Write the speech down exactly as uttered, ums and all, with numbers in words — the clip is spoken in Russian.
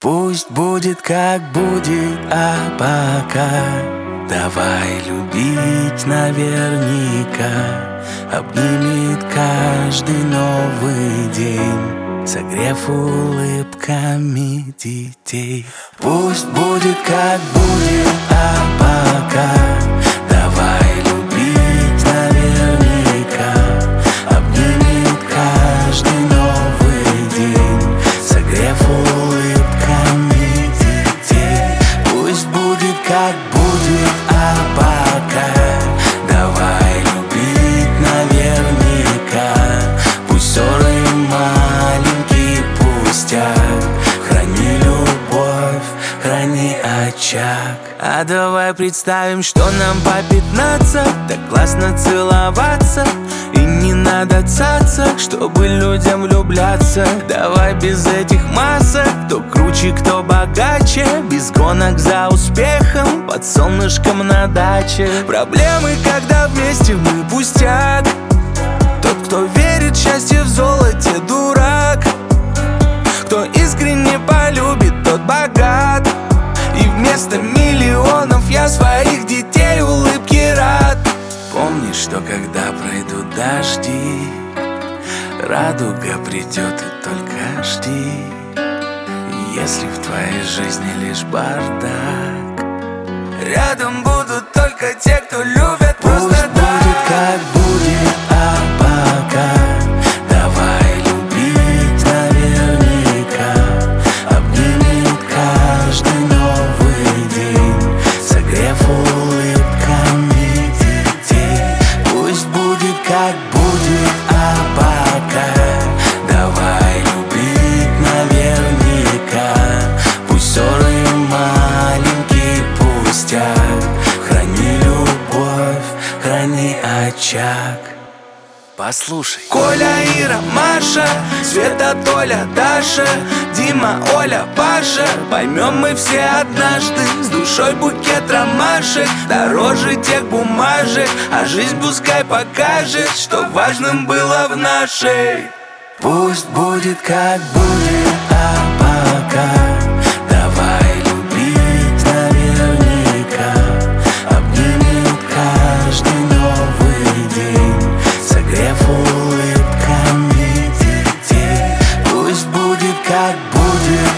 Пусть будет как будет, а пока давай любить наверняка. Обнимет каждый новый день, согрев улыбками детей. Пусть будет как будет, а пока давай любить наверняка. Обнимет каждый новый день, согрев улыбками детей. Пусть будет как будет, а пока давай любить наверняка. Пусть ссоры маленький пустяк, храни любовь, храни очаг. А давай представим, что нам по пятнадцать, так классно целоваться. И не надо цацок, чтобы людям влюбляться. Давай без этих масок, кто круче, кто богаче. Без гонок за успехом, под солнышком на даче. Проблемы, когда вместе мы, пустяк. Тот, кто верит в счастье в золоте, дурак. Кто искренне полюбит, тот богат. И вместо миллионов я своих детей улыбки рад. Помни, что когда пройдут дожди, радуга придет, и только жди. Если в твоей жизни лишь бардак, рядом будут только те, кто любят просто так. Пусть будет как будет, а пока давай любить наверняка. Обнимет каждый новый день, согрев улыбками детей. Пусть будет как будет, а пока давай любить наверняка. Пусть ссоры маленький пустяк, храни любовь, храни очаг. Послушай. Коля, Ира, Маша, Света, Толя, Даша, Дима, Оля, Паша. Поймем мы все однажды, с душой букет ромашек, дороже тех бумажек. А жизнь пускай покажет, что важным было в нашей. Пусть будет как будет, а пока давай любить наверняка. Обнимет каждый новый день, согрев улыбками детей. Пусть будет как будет,